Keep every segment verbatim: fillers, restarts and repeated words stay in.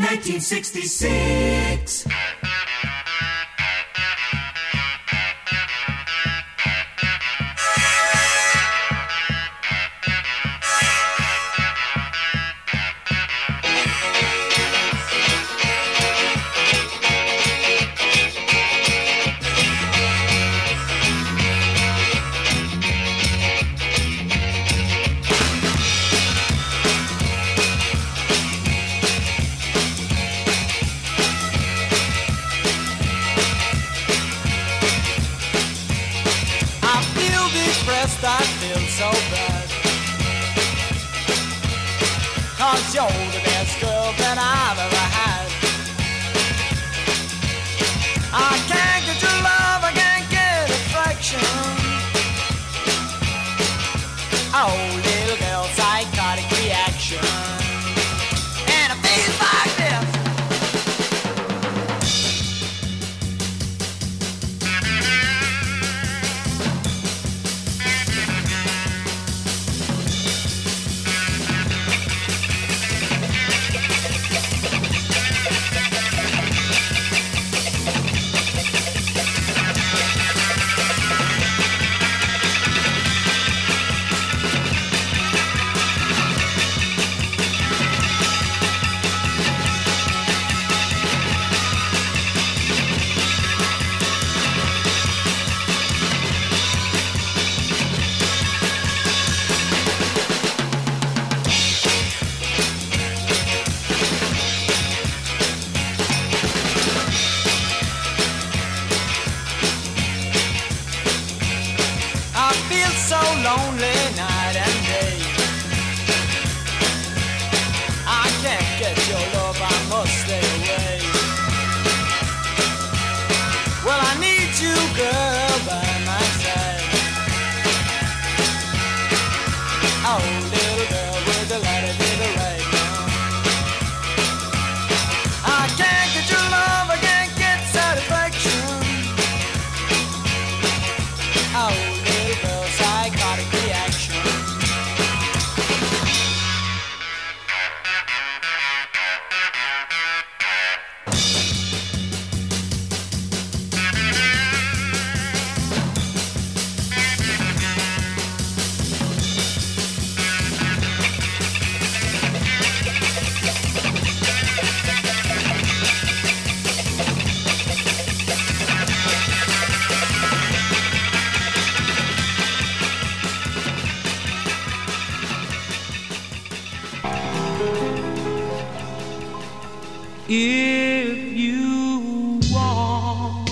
nineteen sixty-six. I feel so bad, 'cause you're the best girl that I've ever had. I can't get your love, I can't get affection. Oh, little girl, psychotic reaction. And it feels like this. Lonely night and day. I can't get your love, I must stay away. Well, I need you, girl, by my side. Oh, little girl with the light of the right now. I can't get your love, I can't get satisfaction. Oh, little girl, psychotic reaction. If you want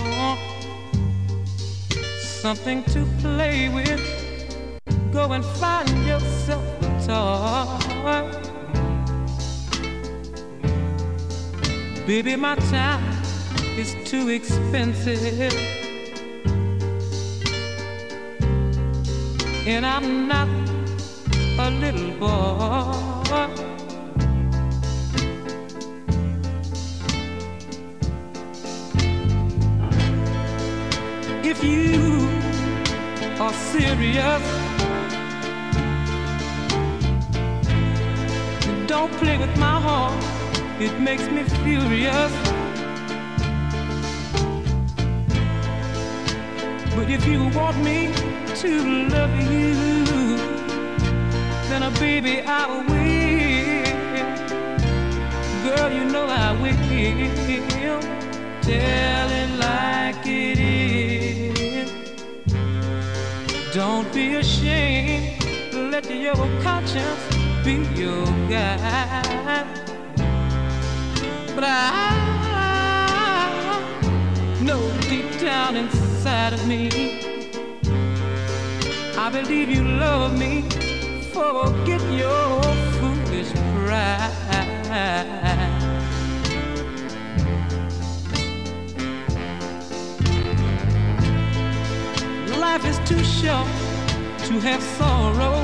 something to play with, go and find yourself a toy. Baby, my time is too expensive, and I'm not a little boy. If you are serious, don't play with my heart, it makes me furious. But if you want me to love you, then, uh, baby, I will. Girl, you know I will. Tell it like it is. Don't be ashamed. Let your conscience be your guide. But I know deep down inside of me, I believe you love me. Forget your foolish pride. Life is too short to have sorrow.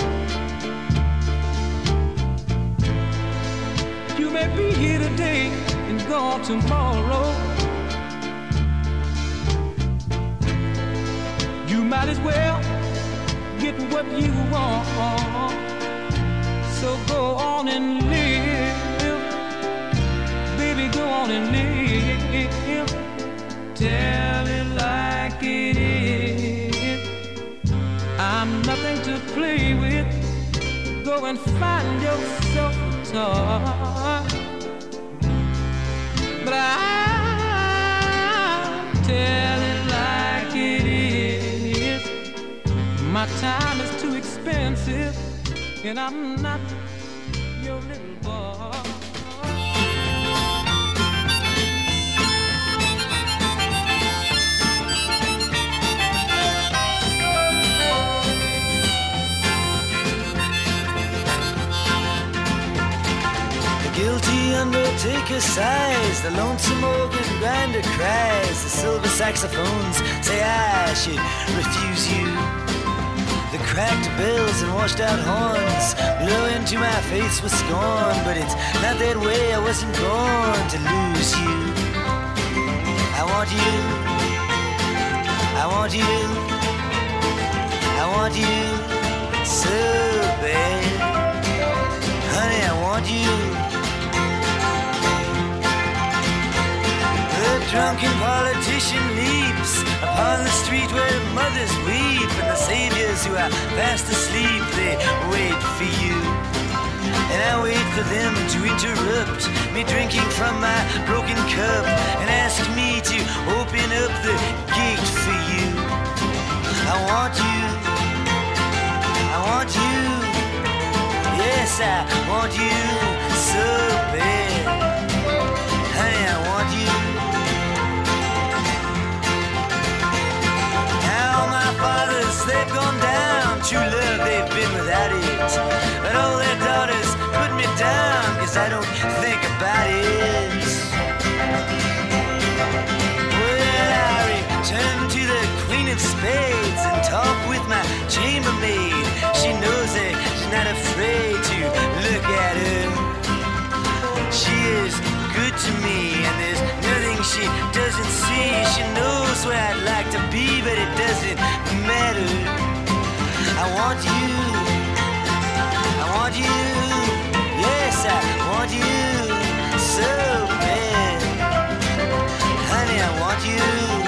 You may be here today and gone tomorrow. You might as well get what you want. So go on and live. only live, tell it like it is. I'm nothing to play with. Go and find yourself a toy. But I tell it like it is. My time is too expensive, and I'm not your little boy. Guilty undertaker sighs, the lonesome organ grinder cries, the silver saxophones say I should refuse you. The cracked bells and washed out horns blow into my face with scorn, but it's not that way, I wasn't born to lose you. I want you, I want you, I want you so bad. Honey, I want you. The drunken politician leaps upon the street where mothers weep, and the saviors who are fast asleep, they wait for you. And I wait for them to interrupt me drinking from my broken cup and ask me to open up the gate for you. I want you, I want you, yes, I want you so bad. Honey, I want you. Fathers, they've gone down, true love, they've been without it. But all their daughters put me down, cause I don't think about it. Well, I return to the Queen of Spades and talk with my chambermaid. She knows that she's not afraid to look at her. She is good to me, and there's nothing she doesn't see. She knows where I'd like to be, but it doesn't matter. I want you, I want you, yes, I want you so bad. Honey, I want you.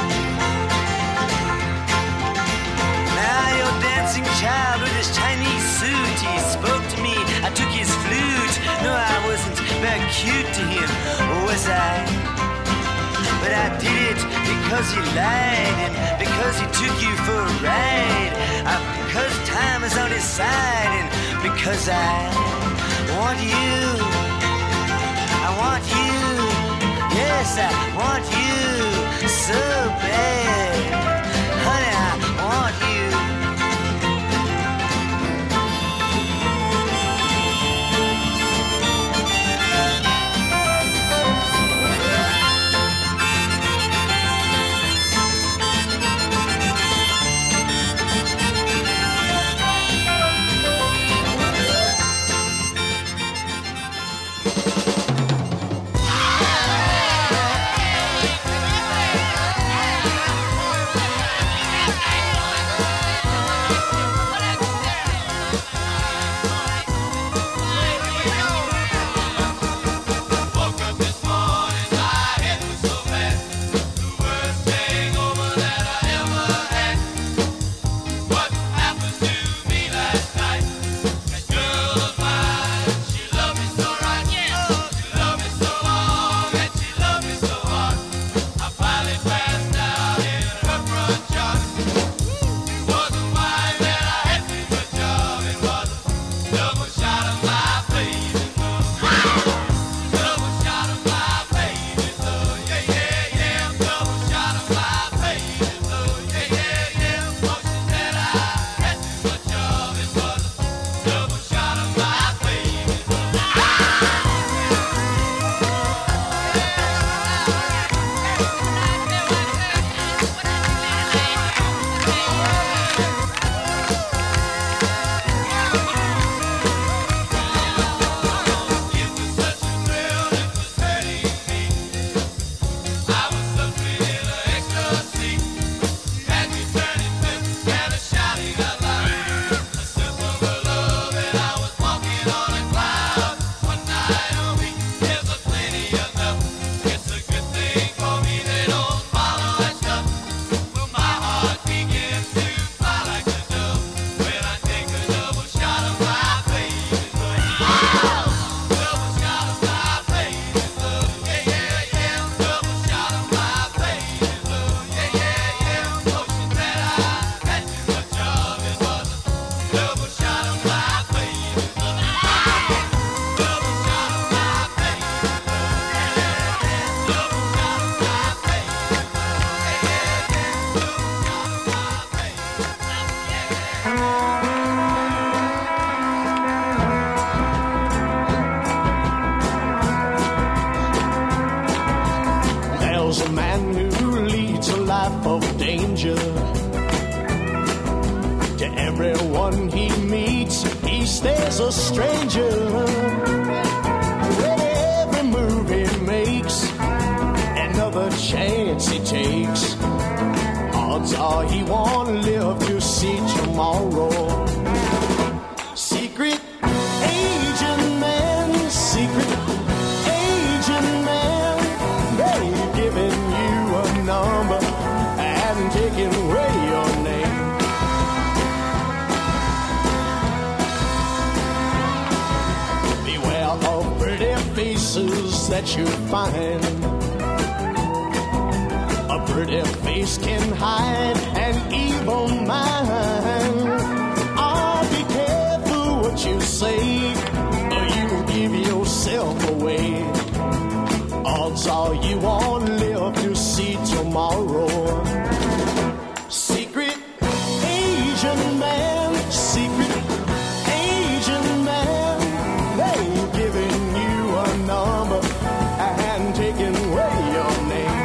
Now your dancing child with his Chinese suit, he spoke to me, I took his flute. No, I wasn't very cute to him, was I? But I did it because he lied, and because he took you for a ride, uh, because time is on his side, and because I want you, I want you, yes, I want you so bad. Honey, I want you. There's a man who leads a life of danger. To everyone he meets, he stays a stranger. With every move he makes, another chance he takes, odds are he won't live to see tomorrow. Secret agent man, secret agent man, they've given you a number and taken away your name. Beware of pretty faces that you find. A pretty face can hide an evil mind. Oh, be careful what you say, or you give yourself away. Odds are you won't live to see tomorrow. Secret agent man, secret agent man, they've given you a number and taken away your name.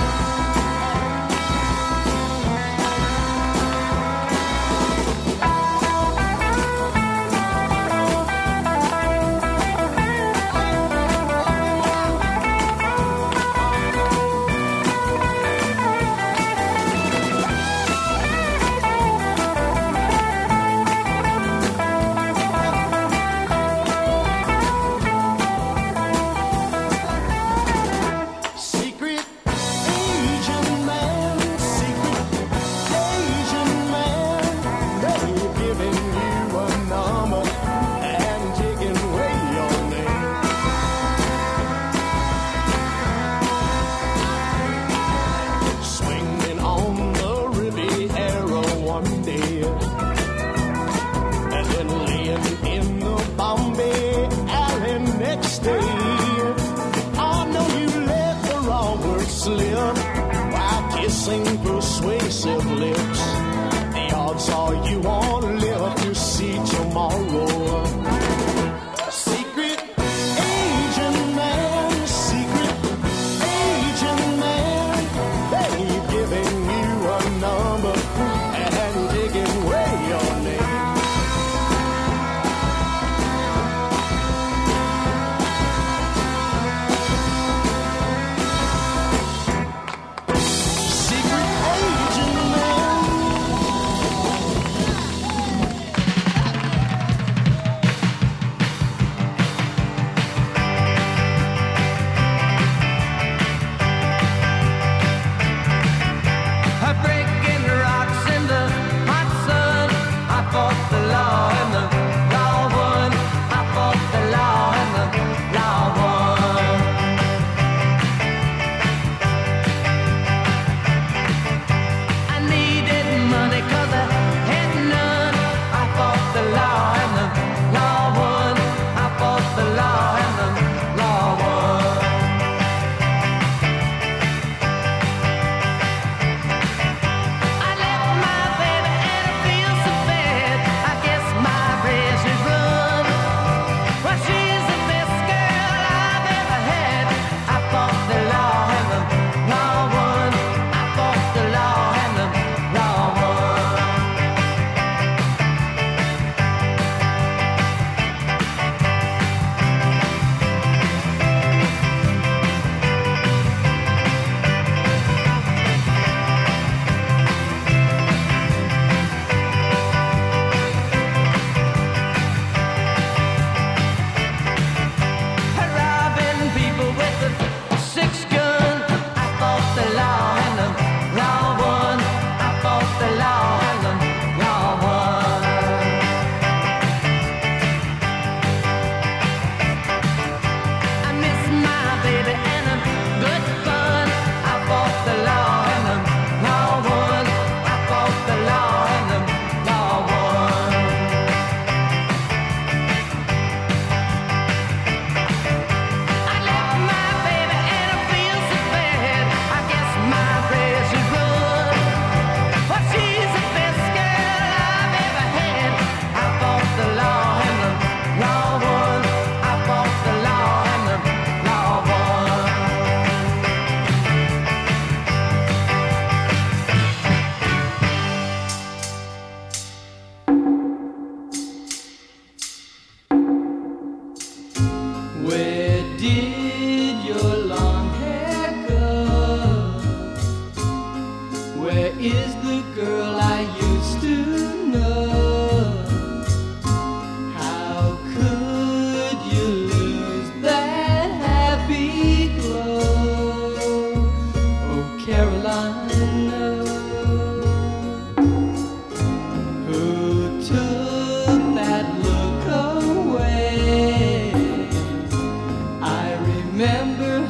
Persuasive lips, the odds are you won't live to see tomorrow. Secret agent man, secret agent man, they've given you a number and taken away your name.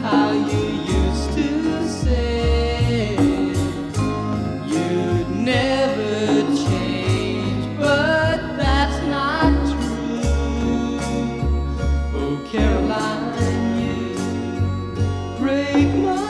how you used to say you'd never change, but that's not true. Oh, Caroline, you break my